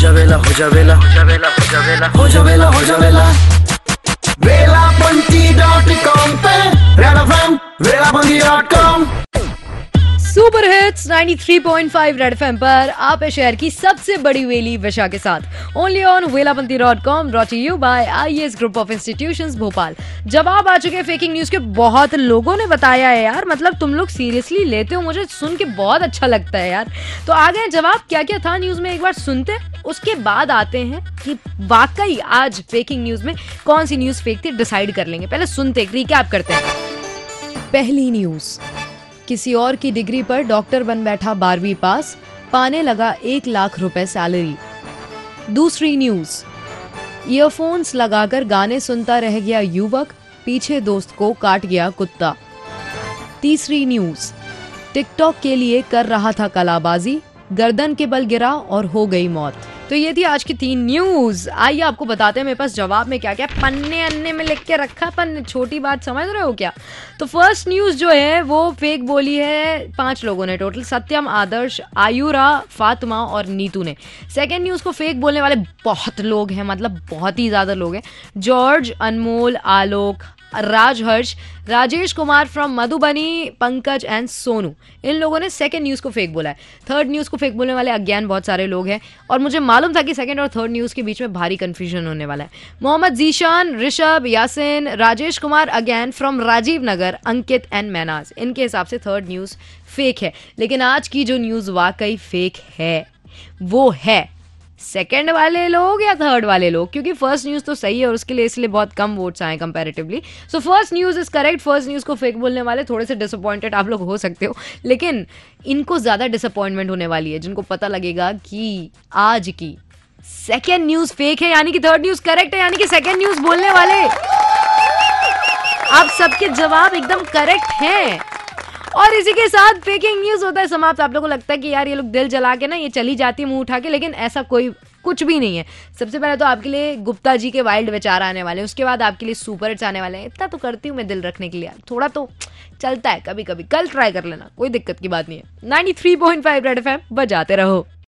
जावेला हो जावेला हो जावेला हो जावेला हो जावेला हो जावेला वेलापंती.com पे रेड एफएम वेलापंती.com। सुपर हिट्स 93.5 रेड एफएम पर आप है शहर की सबसे बड़ी वेली विशा के साथ ओनली ऑन वेलापंती.com brought to you by IAS group of institutions Bhopal. जवाब आ चुके फेकिंग न्यूज के। बहुत लोगों ने बताया है यार, मतलब तुम लोग सीरियसली लेते हो, मुझे सुन के बहुत अच्छा लगता है यार। तो आ गए जवाब, क्या क्या था न्यूज में एक बार सुनते, उसके बाद आते हैं कि वाकई आज फेकिंग न्यूज में कौन सी न्यूज फेक थी, डिसाइड कर लेंगे। पहले सुनते, रिकैप करते हैं। पहली न्यूज, किसी और की डिग्री पर डॉक्टर बन बैठा 12वीं पास, पाने लगा 1 लाख रुपए सैलरी। दूसरी न्यूज, ईयरफोन्स लगाकर गाने सुनता रह गया युवक, पीछे दोस्त को काट गया कुत्ता। तीसरी न्यूज, टिकटॉक के लिए कर रहा था कलाबाजी, गर्दन के बल गिरा और हो गई मौत। तो ये थी आज की 3 न्यूज। आइए आपको बताते हैं मेरे पास जवाब में क्या क्या पन्ने अन्ने में लिख के रखा, पन्ने छोटी बात समझ रहे हो क्या। तो फर्स्ट न्यूज जो है वो फेक बोली है 5 लोगों ने टोटल, सत्यम, आदर्श, आयुरा, फातिमा और नीतू ने। सेकंड न्यूज को फेक बोलने वाले बहुत लोग हैं, मतलब बहुत ही ज्यादा लोग हैं। George, Anmol, Alok, Rajharsh, Rajesh Kumar from Madhubani, Pankaj and Sonu, इन लोगों ने सेकंड न्यूज को फेक बोला है। थर्ड न्यूज को फेक बोलने वाले अज्ञान बहुत सारे लोग हैं और मुझे मालूम था कि सेकंड और थर्ड न्यूज के बीच में भारी कंफ्यूजन होने वाला है। मोहम्मद जीशान, ऋषभ, यासिन, राजेश कुमार अज्ञान फ्रॉम राजीव नगर, अंकित एंड मैनाज, इनके हिसाब से थर्ड न्यूज फेक है। लेकिन आज की जो न्यूज वाकई फेक है वो है सेकंड वाले लोग या थर्ड वाले लोग, क्योंकि फर्स्ट न्यूज तो सही है और उसके लिए इसलिए बहुत कम वोट्स आए comparatively. So first news is correct. First news को फेक बोलने वाले थोड़े से डिसअपॉइंटेड आप लोग हो सकते हो, लेकिन इनको ज्यादा डिसअपॉइंटमेंट होने वाली है जिनको पता लगेगा कि आज की सेकंड न्यूज फेक है, यानी कि थर्ड न्यूज करेक्ट है, यानी कि सेकंड न्यूज बोलने वाले आप सबके जवाब एकदम करेक्ट हैं। और इसी के साथ फेकिंग न्यूज होता है समाप्त। आप लोगों को लगता है कि यार ये लोग दिल जला के ना ये चली जाती है मुंह उठा के, लेकिन ऐसा कोई कुछ भी नहीं है। सबसे पहले तो आपके लिए गुप्ता जी के वाइल्ड विचार आने वाले हैं, उसके बाद आपके लिए सुपर हिट्स आने वाले हैं। इतना तो करती हूँ मैं दिल रखने के लिए, थोड़ा तो चलता है कभी कभी, कल ट्राई कर लेना, कोई दिक्कत की बात नहीं है। 93.5 रेड एफएम बजाते रहो।